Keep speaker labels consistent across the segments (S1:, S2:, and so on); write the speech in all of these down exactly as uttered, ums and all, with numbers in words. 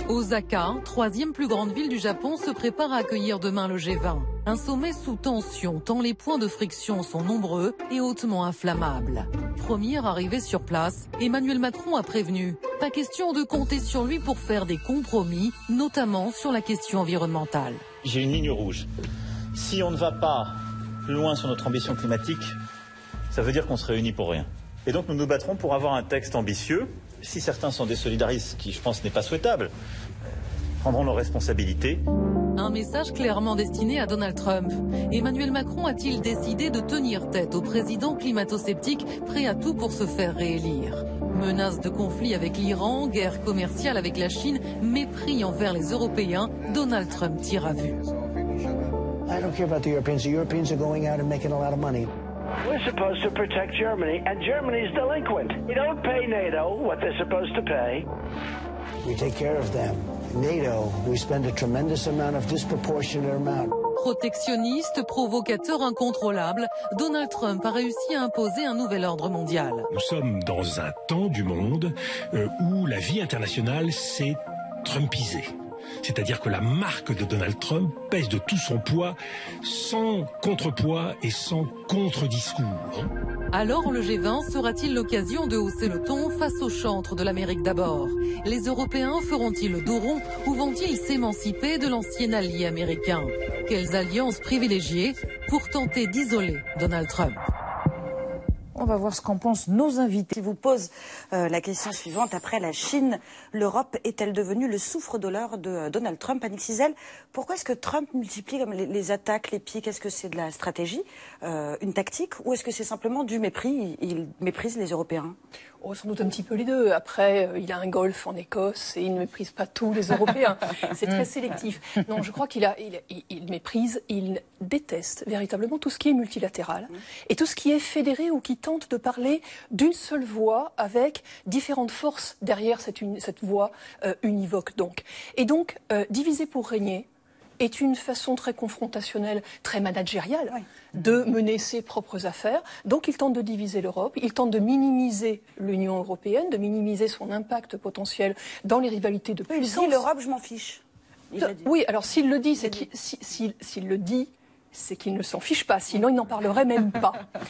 S1: Osaka, troisième plus grande ville du Japon, se prépare à accueillir demain le G vingt. Un sommet sous tension, tant les points de friction sont nombreux et hautement inflammables. Premier arrivé sur place, Emmanuel Macron a prévenu. Pas question de compter sur lui pour faire des compromis, notamment sur la question environnementale.
S2: J'ai une ligne rouge. Si on ne va pas loin sur notre ambition climatique, ça veut dire qu'on se réunit pour rien. Et donc nous nous battrons pour avoir un texte ambitieux. Si certains s'en désolidarisent, ce qui je pense n'est pas souhaitable, prendront leurs responsabilités.
S1: Un message clairement destiné à Donald Trump. Emmanuel Macron a-t-il décidé de tenir tête au président climato-sceptique prêt à tout pour se faire réélire? Menace de conflit avec l'Iran, guerre commerciale avec la Chine, mépris envers les Européens, Donald Trump tire à vue.
S3: I don't care about the Europeans. The Europeans are going out and making a lot of money.
S4: We're supposed to protect Germany, and Germany's delinquent. We don't pay NATO what they're supposed to pay.
S3: We take care of them. NATO, we spend a tremendous amount of disproportionate amount.
S1: Protectionniste, provocateur incontrôlable, Donald Trump a réussi à imposer un nouvel ordre mondial.
S5: Nous sommes dans un temps du monde euh, où la vie internationale s'est trumpisée. C'est-à-dire que la marque de Donald Trump pèse de tout son poids, sans contrepoids et sans contre-discours.
S1: Alors le G vingt sera-t-il l'occasion de hausser le ton face au chantre de l'Amérique d'abord? Les Européens feront-ils le dos rond ou vont-ils s'émanciper de l'ancien allié américain? Quelles alliances privilégiées pour tenter d'isoler Donald Trump?
S6: On va voir ce qu'en pensent nos invités. Je vous pose euh, la question suivante. Après la Chine, l'Europe est-elle devenue le souffre-douleur de euh, Donald Trump? Annick Cizel, pourquoi est-ce que Trump multiplie comme les, les attaques, les piques? Est-ce que c'est de la stratégie, euh, une tactique, ou est-ce que c'est simplement du mépris? Il, il méprise les Européens?
S7: Oh, sans doute un petit peu les deux. Après, euh, il a un golf en Écosse et il ne méprise pas tous les Européens. C'est très sélectif. Non, je crois qu'il a, il, il, il méprise, il déteste véritablement tout ce qui est multilatéral et tout ce qui est fédéré ou qui tente de parler d'une seule voix avec différentes forces derrière cette, une, cette voix euh, univoque. Donc. Et donc, euh, diviser pour régner est une façon très confrontationnelle, très managériale, oui, de mener ses propres affaires. Donc il tente de diviser l'Europe, il tente de minimiser l'Union européenne, de minimiser son impact potentiel dans les rivalités de puissance.
S6: Il dit l'Europe, je m'en fiche.
S7: Oui, alors s'il le dit, c'est qu'il, s'il, s'il le dit, c'est qu'il ne s'en fiche pas, sinon il n'en parlerait même pas.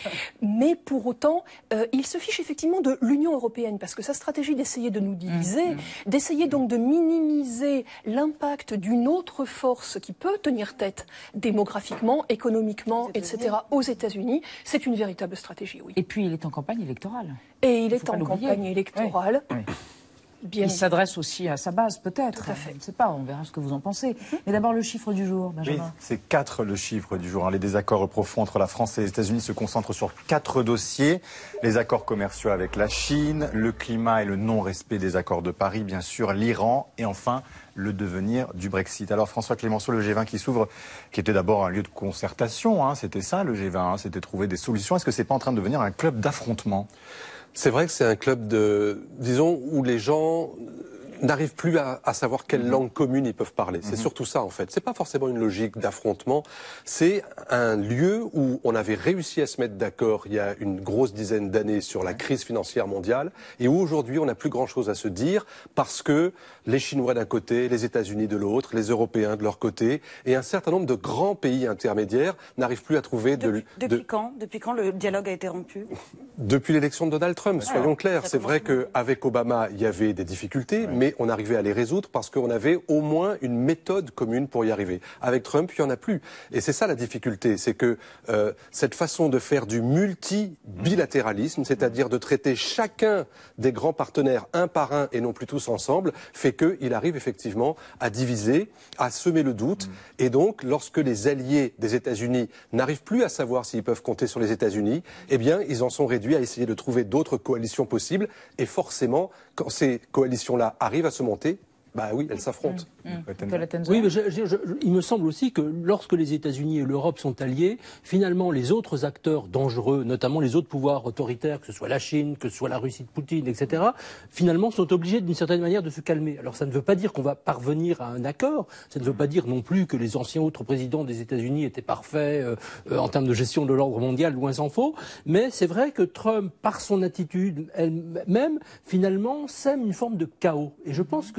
S7: Mais pour autant, euh, il se fiche effectivement de l'Union européenne, parce que sa stratégie d'essayer de nous diviser, mmh. d'essayer donc de minimiser l'impact d'une autre force qui peut tenir tête démographiquement, économiquement, et cetera aux États-Unis, c'est une véritable stratégie, oui.
S8: Et puis il est en campagne électorale.
S7: Et il, il est en campagne électorale.
S8: Oui. Oui. Bien il s'adresse aussi à sa base, peut-être.
S7: Tout à fait.
S8: Je ne sais pas, on verra ce que vous en pensez. Mm-hmm. Mais d'abord, le chiffre du jour, Benjamin.
S9: Oui, c'est quatre le chiffre du jour. Les désaccords profonds entre la France et les États-Unis se concentrent sur quatre dossiers. Les accords commerciaux avec la Chine, le climat et le non-respect des accords de Paris, bien sûr, l'Iran et enfin le devenir du Brexit. Alors François Clémenceau, le G vingt qui s'ouvre, qui était d'abord un lieu de concertation, hein, c'était ça le G vingt, hein, c'était trouver des solutions. Est-ce que c'est pas en train de devenir un club d'affrontement ?
S10: C'est vrai que c'est un club de, disons, où les gens n'arrivent plus à, à savoir quelle mmh. langue commune ils peuvent parler. C'est mmh. surtout ça, en fait. C'est pas forcément une logique d'affrontement. C'est un lieu où on avait réussi à se mettre d'accord il y a une grosse dizaine d'années sur la crise financière mondiale et où aujourd'hui on n'a plus grand-chose à se dire parce que les Chinois d'un côté, les États-Unis de l'autre, les Européens de leur côté et un certain nombre de grands pays intermédiaires n'arrivent plus à trouver de...
S6: Depuis, de, depuis quand Depuis quand le dialogue a été rompu?
S10: Depuis l'élection de Donald Trump, ouais, soyons clairs. C'est vrai qu'avec Obama, il y avait des difficultés, ouais. mais on arrivait à les résoudre parce qu'on avait au moins une méthode commune pour y arriver. Avec Trump, il n'y en a plus. Et c'est ça la difficulté, c'est que euh, cette façon de faire du multibilatéralisme, c'est-à-dire de traiter chacun des grands partenaires un par un et non plus tous ensemble, fait qu'il arrive effectivement à diviser, à semer le doute. Mmh. Et donc, lorsque les alliés des États-Unis n'arrivent plus à savoir s'ils peuvent compter sur les États-Unis, eh bien, ils en sont réduits à essayer de trouver d'autres coalitions possibles. Et forcément, quand ces coalitions-là arrivent à se monter, bah oui, elles s'affrontent.
S8: Mmh. Mmh.
S11: Oui, mais je, je, je, il me semble aussi que lorsque les États-Unis et l'Europe sont alliés, finalement, les autres acteurs dangereux, notamment les autres pouvoirs autoritaires, que ce soit la Chine, que ce soit la Russie de Poutine, et cetera, finalement, sont obligés d'une certaine manière de se calmer. Alors, ça ne veut pas dire qu'on va parvenir à un accord. Ça ne veut pas dire non plus que les anciens autres présidents des États-Unis étaient parfaits euh, euh, en termes de gestion de l'ordre mondial, loin s'en faut. Mais c'est vrai que Trump, par son attitude elle-même, finalement, sème une forme de chaos. Et je pense que c'est cela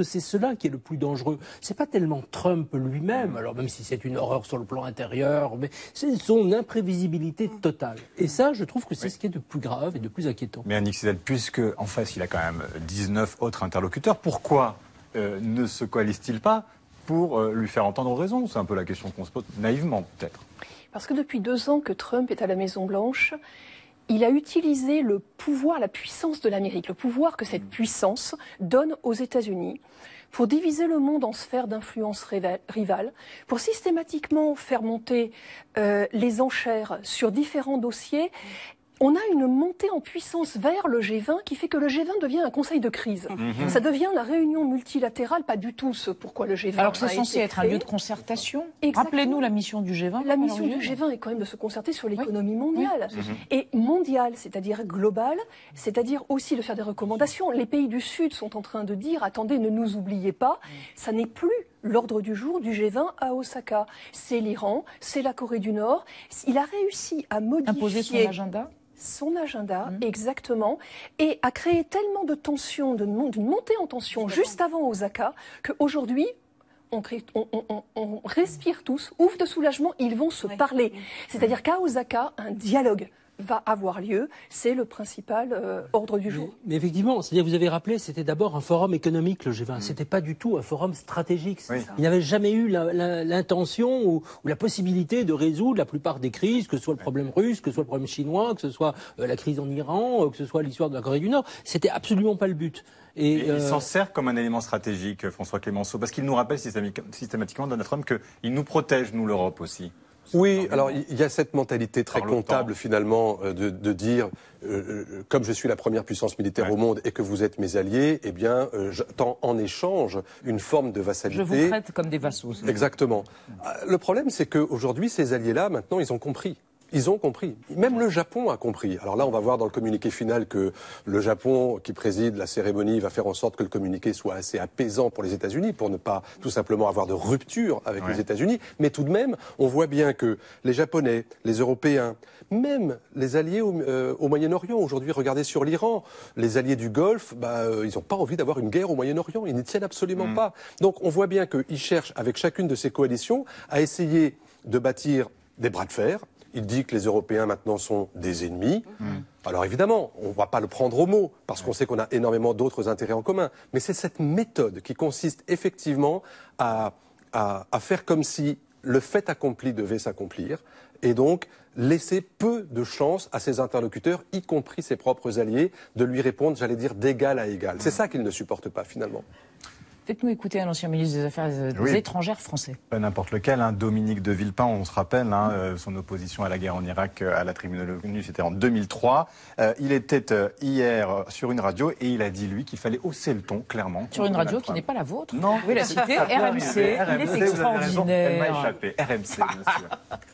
S11: vingt qui est le plus dangereux. C'est pas tellement Trump lui-même, alors même si c'est une horreur sur le plan intérieur, mais c'est son imprévisibilité totale. Et ça, je trouve que c'est oui. ce qui est de plus grave et de plus inquiétant.
S9: Mais Annick Cizel, puisque en face il a quand même dix-neuf autres interlocuteurs, pourquoi euh, ne se coalise-t-il pas pour euh, lui faire entendre raison? C'est un peu la question qu'on se pose, naïvement peut-être.
S7: Parce que depuis deux ans que Trump est à la Maison-Blanche, il a utilisé le pouvoir, la puissance de l'Amérique, le pouvoir que cette puissance donne aux États-Unis pour diviser le monde en sphères d'influence rivales, pour systématiquement faire monter euh, les enchères sur différents dossiers. On a une montée en puissance vers le G vingt qui fait que le G vingt devient un conseil de crise. Mmh. Ça devient la réunion multilatérale, pas du tout ce pourquoi le G vingt.
S8: Alors que c'est censé être un lieu de concertation. Rappelez-nous la mission du G vingt.
S7: La mission du G vingt est quand même de se concerter sur l'économie oui. mondiale. Oui. Et mondiale, c'est-à-dire globale, c'est-à-dire aussi de faire des recommandations. Les pays du Sud sont en train de dire, attendez, ne nous oubliez pas, ça n'est plus l'ordre du jour du G vingt à Osaka. C'est l'Iran, c'est la Corée du Nord. Il a réussi à modifier...
S8: Imposer son agenda
S7: Son agenda, mmh. exactement, et a créé tellement de tensions, d'une montée en tension juste avant Osaka, qu'aujourd'hui, on, on, on, on respire tous, ouf de soulagement, ils vont se ouais. parler. C'est-à-dire qu'à Osaka, un dialogue va avoir lieu, c'est le principal euh, ordre du jour.
S11: Mais, mais effectivement, c'est-à-dire vous avez rappelé, c'était d'abord un forum économique, le G vingt. Mmh. C'était pas du tout un forum stratégique. Oui. Il n'y avait jamais eu l'intention ou, ou la possibilité de résoudre la plupart des crises, que ce soit le problème russe, que ce soit le problème chinois, que ce soit euh, la crise en Iran, euh, que ce soit l'histoire de la Corée du Nord. C'était absolument pas le but.
S9: Et, Et euh... il s'en sert comme un élément stratégique, François Clémenceau, parce qu'il nous rappelle systématiquement, Donald Trump, qu'il nous protège, nous, l'Europe aussi.
S10: Oui, alors il y a cette mentalité très comptable finalement de, de dire euh, comme je suis la première puissance militaire ouais. au monde et que vous êtes mes alliés, eh bien euh, j'attends en échange une forme de vassalité.
S8: Je vous traite comme des vassaux.
S10: Exactement. Le problème, c'est qu'aujourd'hui, ces alliés-là, maintenant, ils ont compris. Ils ont compris. Même le Japon a compris. Alors là, on va voir dans le communiqué final que le Japon, qui préside la cérémonie, va faire en sorte que le communiqué soit assez apaisant pour les États-Unis, pour ne pas tout simplement avoir de rupture avec ouais. les États-Unis. Mais tout de même, on voit bien que les Japonais, les Européens, même les alliés au, euh, au Moyen-Orient, aujourd'hui, regardez sur l'Iran, les alliés du Golfe, bah, euh, ils n'ont pas envie d'avoir une guerre au Moyen-Orient. Ils n'y tiennent absolument mmh. pas. Donc on voit bien qu'ils cherchent, avec chacune de ces coalitions, à essayer de bâtir des bras de fer. Il dit que les Européens maintenant sont des ennemis. Mmh. Alors évidemment, on ne va pas le prendre au mot, parce qu'on sait qu'on a énormément d'autres intérêts en commun. Mais c'est cette méthode qui consiste effectivement à, à, à faire comme si le fait accompli devait s'accomplir, et donc laisser peu de chance à ses interlocuteurs, y compris ses propres alliés, de lui répondre, j'allais dire, d'égal à égal. Mmh. C'est ça qu'ils ne supportent pas finalement.
S8: Faites-nous écouter un ancien ministre des Affaires oui. étrangères français.
S9: Pas n'importe lequel, hein. Dominique de Villepin, on se rappelle, hein, euh, son opposition à la guerre en Irak euh, à la tribune de l'ONU, c'était en deux mille trois. Euh, il était euh, hier euh, sur une radio et il a dit, lui, qu'il fallait hausser le ton, clairement.
S8: Sur une radio qui n'est pas la vôtre.
S9: Non.
S8: Oui, la cité, R M C,
S9: R M C,
S8: il est extraordinaire.
S9: Elle m'a échappé, R M C, bien sûr.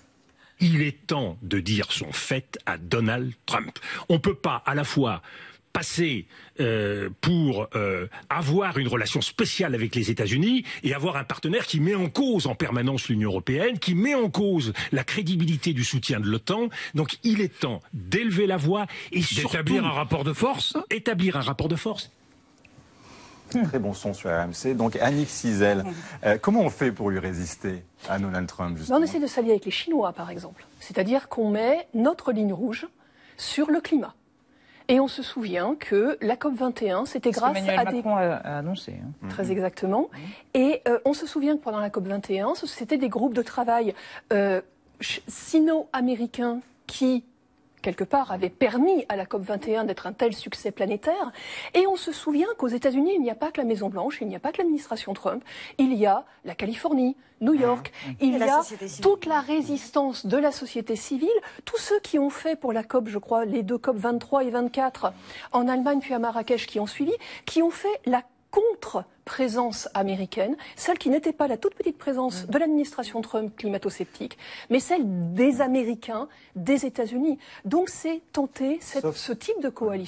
S5: Il est temps de dire son fait à Donald Trump. On ne peut pas à la fois passer euh, pour euh, avoir une relation spéciale avec les États-Unis et avoir un partenaire qui met en cause en permanence l'Union européenne, qui met en cause la crédibilité du soutien de l'OTAN. Donc il est temps d'élever la voix et surtout...
S12: D'établir un rapport de force.
S5: Établir un rapport de force.
S9: Très bon son sur R M C. Donc Annick Cizel, euh, comment on fait pour lui résister à Donald Trump justement ?
S7: On essaie de s'allier avec les Chinois, par exemple. C'est-à-dire qu'on met notre ligne rouge sur le climat. Et on se souvient que la COP vingt et un, c'était grâce
S8: Emmanuel
S7: à
S8: Macron
S7: des...
S8: a, a annoncé. Hein.
S7: Très exactement. Et euh, on se souvient que pendant la COP vingt et un, c'était des groupes de travail euh, sino-américains qui, quelque part, avaient permis à la COP vingt et un d'être un tel succès planétaire. Et on se souvient qu'aux États-Unis, il n'y a pas que la Maison-Blanche, il n'y a pas que l'administration Trump, il y a la Californie, New York, mmh. il y a toute la résistance de la société civile, tous ceux qui ont fait pour la COP, je crois, les deux COP vingt-trois et vingt-quatre en Allemagne puis à Marrakech qui ont suivi, qui ont fait la contre-présence américaine, celle qui n'était pas la toute petite présence de l'administration Trump climato-sceptique, mais celle des Américains, des États-Unis. Donc c'est tenter cette, ce type de coalition.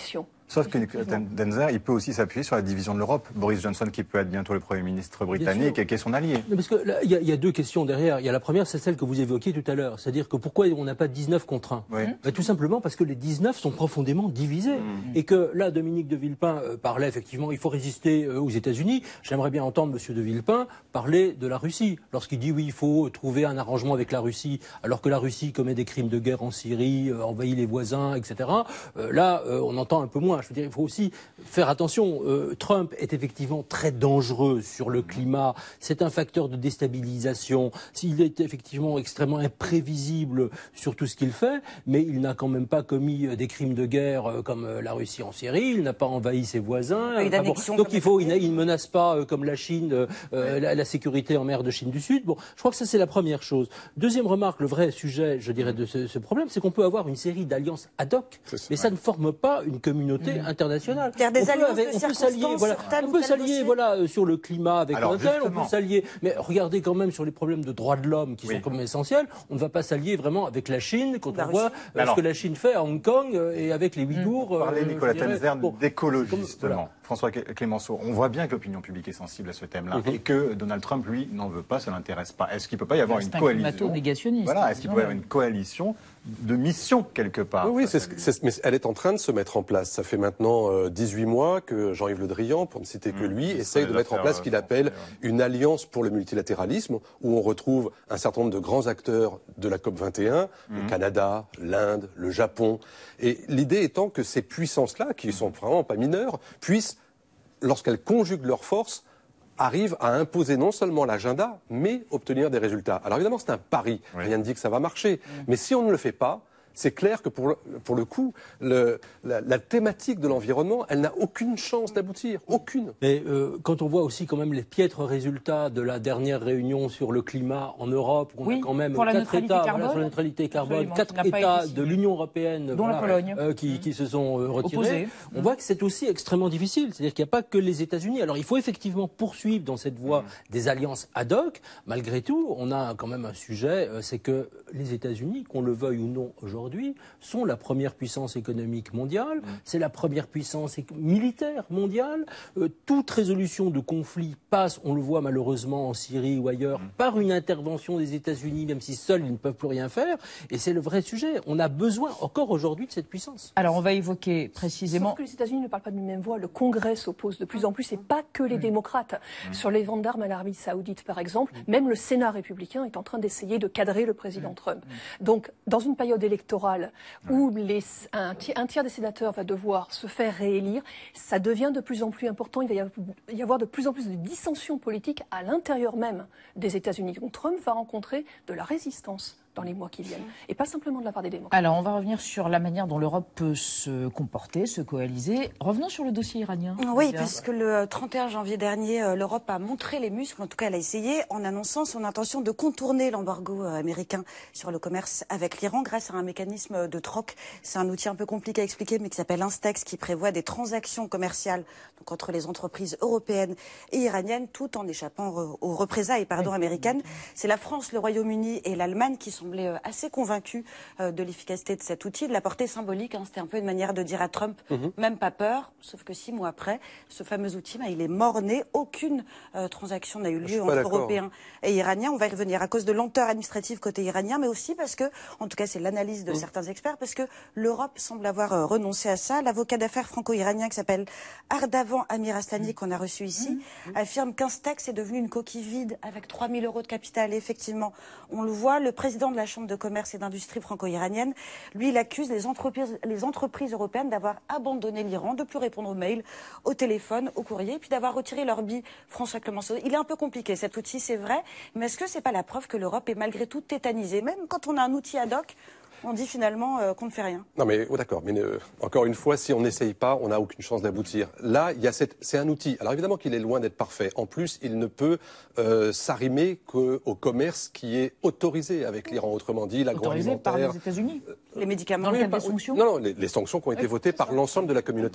S9: Sauf que Denzer, il peut aussi s'appuyer sur la division de l'Europe. Boris Johnson, qui peut être bientôt le Premier ministre britannique et qui est son allié.
S11: Parce que là, il y, y a deux questions derrière. Il y a la première, c'est celle que vous évoquiez tout à l'heure. C'est-à-dire que pourquoi on n'a pas dix-neuf contre un
S9: oui.
S11: ben, tout simplement parce que les dix-neuf sont profondément divisés. Mmh. Et que là, Dominique de Villepin euh, parlait effectivement, il faut résister euh, aux États-Unis. J'aimerais bien entendre M. de Villepin parler de la Russie. Lorsqu'il dit oui, il faut trouver un arrangement avec la Russie, alors que la Russie commet des crimes de guerre en Syrie, euh, envahit les voisins, et cetera. Euh, là, euh, on entend un peu moins. Je veux dire, il faut aussi faire attention. Euh, Trump est effectivement très dangereux sur le climat. C'est un facteur de déstabilisation. Il est effectivement extrêmement imprévisible sur tout ce qu'il fait, mais il n'a quand même pas commis des crimes de guerre comme la Russie en Syrie. Il n'a pas envahi ses voisins. Enfin, bon, donc il faut, il, il ne menace pas euh, comme la Chine euh, la, la sécurité en mer de Chine du Sud. Bon, je crois que ça c'est la première chose. Deuxième remarque, le vrai sujet, je dirais, de ce, ce problème, c'est qu'on peut avoir une série d'alliances ad hoc, ça, mais ouais. ça ne forme pas une communauté mmh. internationale.
S6: Il y a des
S11: on
S6: alliances
S11: peut, avec,
S6: de
S11: on peut s'allier, voilà, on peut s'allier, voilà, sur le climat avec un tel, on peut s'allier. Mais regardez quand même sur les problèmes de droits de l'homme qui oui. sont quand même essentiels. On ne va pas s'allier vraiment avec la Chine quand la on Russie. voit euh, Alors, ce que la Chine fait à Hong Kong euh, et avec les Ouïghours.
S9: Vous parlez,
S11: euh,
S9: Nicolas Tenzer,
S11: bon,
S9: d'écologie, justement. Voilà. François Clémenceau, on voit bien que l'opinion publique est sensible à ce thème-là mm-hmm. et que Donald Trump, lui, n'en veut pas, ça ne l'intéresse pas. Est-ce qu'il ne peut pas y avoir une coalition
S8: négationniste.
S9: Voilà, est-ce qu'il peut y avoir une coalition de mission quelque part?
S10: Oui, oui c'est, c'est, mais elle est en train de se mettre en place. Ça fait maintenant euh, dix-huit mois que Jean-Yves Le Drian, pour ne citer que lui, mmh, essaye de mettre en place ce qu'il appelle une alliance pour le multilatéralisme, où on retrouve un certain nombre de grands acteurs de la COP vingt et un, mmh. le Canada, l'Inde, le Japon. Et l'idée étant que ces puissances-là, qui sont vraiment pas mineures, puissent, lorsqu'elles conjuguent leurs forces, arrivent à imposer non seulement l'agenda, mais obtenir des résultats. Alors évidemment, c'est un pari. Oui. Rien ne dit que ça va marcher. Mmh. Mais si on ne le fait pas, c'est clair que pour le, pour le coup, le, la, la thématique de l'environnement, elle n'a aucune chance d'aboutir. Aucune.
S11: Mais euh, quand on voit aussi quand même les piètres résultats de la dernière réunion sur le climat en Europe, où on oui, a quand même quatre États, voilà, sur la neutralité carbone, quatre États de l'Union européenne
S8: dont voilà, la Pologne.
S11: Euh, qui, qui se sont euh, retirés, Opposés. on mmh. voit que c'est aussi extrêmement difficile. C'est-à-dire qu'il n'y a pas que les États-Unis. Alors il faut effectivement poursuivre dans cette voie mmh. des alliances ad hoc. Malgré tout, on a quand même un sujet, euh, c'est que les États-Unis, qu'on le veuille ou non aujourd'hui, sont la première puissance économique mondiale, mmh. c'est la première puissance militaire mondiale. Euh, toute résolution de conflit passe, on le voit malheureusement en Syrie ou ailleurs, mmh. par une intervention des États-Unis, même si seuls ils ne peuvent plus rien faire. Et c'est le vrai sujet. On a besoin encore aujourd'hui de cette puissance.
S8: Alors on va évoquer précisément...
S7: Sauf que les États-Unis ne parlent pas d'une même voix. Le Congrès s'oppose de plus en plus, et pas que les mmh. démocrates. Mmh. Sur les ventes d'armes à l'Arabie Saoudite, par exemple, mmh. même le Sénat républicain est en train d'essayer de cadrer le président mmh. Trump. Donc, dans une période électorale où les, un, un tiers des sénateurs va devoir se faire réélire, ça devient de plus en plus important. Il va y avoir de plus en plus de dissensions politiques à l'intérieur même des États-Unis. Donc Trump va rencontrer de la résistance dans les mois qui viennent, et pas simplement de la part des démocrates.
S8: Alors, on va revenir sur la manière dont l'Europe peut se comporter, se coaliser. Revenons sur le dossier iranien.
S6: Oui, puisque le trente et un janvier dernier, l'Europe a montré les muscles, en tout cas elle a essayé, en annonçant son intention de contourner l'embargo américain sur le commerce avec l'Iran grâce à un mécanisme de troc. C'est un outil un peu compliqué à expliquer, mais qui s'appelle Instex, qui prévoit des transactions commerciales donc entre les entreprises européennes et iraniennes, tout en échappant aux représailles pardon, américaines. C'est la France, le Royaume-Uni et l'Allemagne qui sont semblait assez convaincu euh, de l'efficacité de cet outil, de la portée symbolique. Hein, C'était un peu une manière de dire à Trump, mmh. même pas peur, sauf que six mois après, ce fameux outil, bah, il est mort-né. Aucune euh, transaction n'a eu lieu entre Européens et Iraniens. On va y revenir à cause de lenteur administrative côté iranien, mais aussi parce que, en tout cas c'est l'analyse de mmh. certains experts, parce que l'Europe semble avoir euh, renoncé à ça. L'avocat d'affaires franco-iranien qui s'appelle Ardavan Amirastani, mmh. qu'on a reçu ici, mmh. affirme qu'Instex est devenu une coquille vide avec trois mille euros de capital. Et effectivement, on le voit, le président de la Chambre de commerce et d'industrie franco-iranienne, lui, il accuse les entreprises, les entreprises européennes d'avoir abandonné l'Iran, de plus répondre aux mails, au téléphone, au courrier, puis d'avoir retiré leur billet. François Clémenceau, il est un peu compliqué cet outil, c'est vrai, mais est-ce que c'est pas la preuve que l'Europe est malgré tout tétanisée? Même quand on a un outil ad hoc, on dit finalement euh, qu'on ne fait rien.
S10: Non mais oh, d'accord, mais euh, encore une fois, si on n'essaye pas, on n'a aucune chance d'aboutir. Là, il y a cette, c'est un outil. Alors évidemment qu'il est loin d'être parfait. En plus, il ne peut euh, s'arrimer qu'au commerce qui est autorisé avec l'Iran. Autrement dit, l'agroalimentaire.
S8: Autorisé par les États-Unis.
S6: Les médicaments,
S8: dans le
S6: oui,
S8: cadre des sanctions.
S10: Non, non, les, les sanctions qui ont été votées par l'ensemble de la communauté